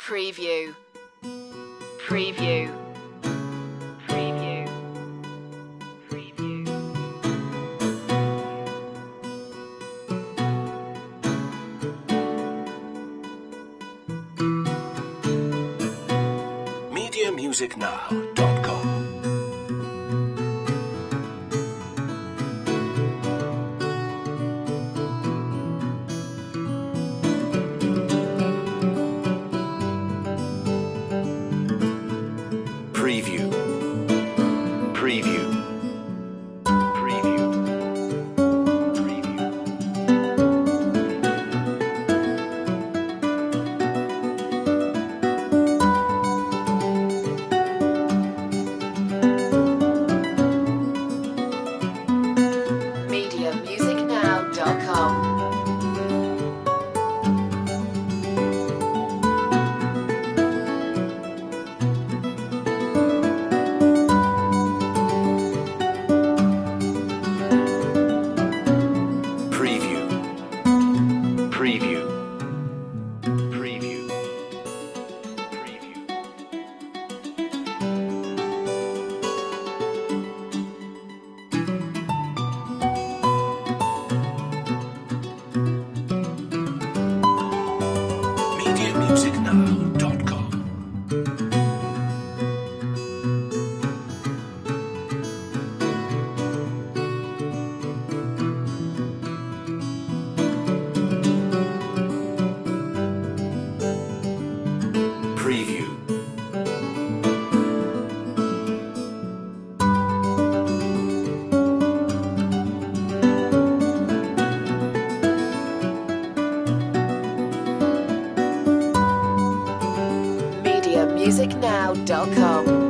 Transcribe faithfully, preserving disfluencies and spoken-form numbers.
Preview. Preview. Preview. Preview. media music now dot com Preview. Preview. Preview. Preview. media music now dot com. Preview. Preview. Preview. Preview. media music now dot com Preview. media music now dot com.